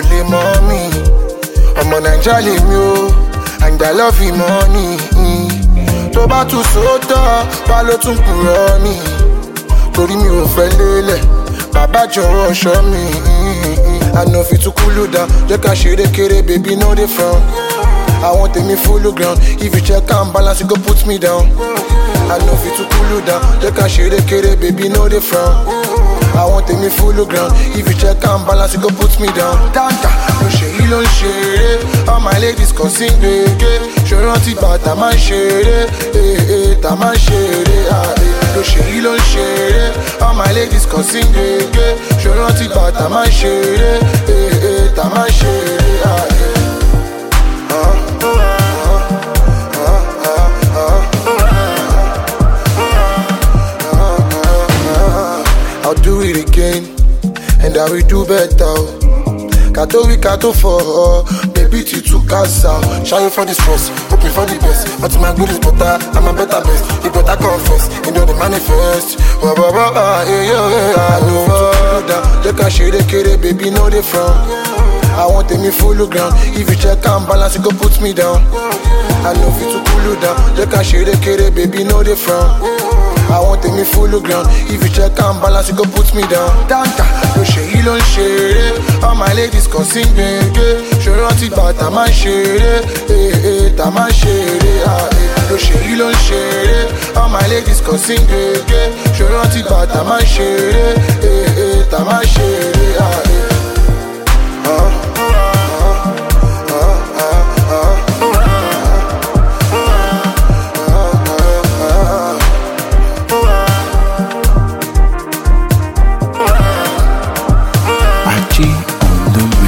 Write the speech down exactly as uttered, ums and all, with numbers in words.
lè mọ́ mi. Ọmọ Naija lèmi o, and I love you money. Tó bá tún sóòótọ́, wá ló tún purọ́ ni. Torí mi ò fẹ́ lélẹ̀, bàbá jọ̀wọ́ ṣọ́ mi. I know fit to cool you down, jẹ́ ká ṣeré kéré, baby no dey frown. I want me full ground, if you check and balance, you go put me down. I know fit to cool you down, jẹ́ ká ṣeré kéré, baby no dey frown. I want me full ground, if you check and balance, you go put me down. Tanta, no ṣe yí ló ń ṣeré, all my ladies kan sí gbèké. Ṣé rántí bàtà máa ń ṣeré, eh eh, tà máa ń ṣeré, ah eh. No ṣe yí ló ń ṣeré, all my ladies kan sí gbèké. Ṣé rántí bàtà máa ń ṣeré, eh eh, tà máa ń ṣeré, ah eh. I'll do it again, and I will do better. Kato we kato for, baby to two casa. Shine for the stress, hoping for the best. But my good is better, I'm a better best. You better confess, you know the manifest. Wah wah wah, yeah yeah yeah. I know that, look at shade kere, baby no dey frown. I want me full ground, if you check and balance, you go put me down. I know fit to cool you down, look at shade kere, baby no dey frown. I want me full ground, if you check and balance, you go put me down. Tanta, no ṣe yí ló ń ṣeré, all my ladies kan sí gbèké. Ṣé rántí bàtà máa ń ṣeré, eh eh, tà máa ń ṣeré, ah eh. No ṣe yí ló ń ṣeré, all my ladies kan sí gbèké. Ṣé rántí bàtà máa ń ṣeré, eh eh, tà máa ń ṣeré, ah eh. Achi on the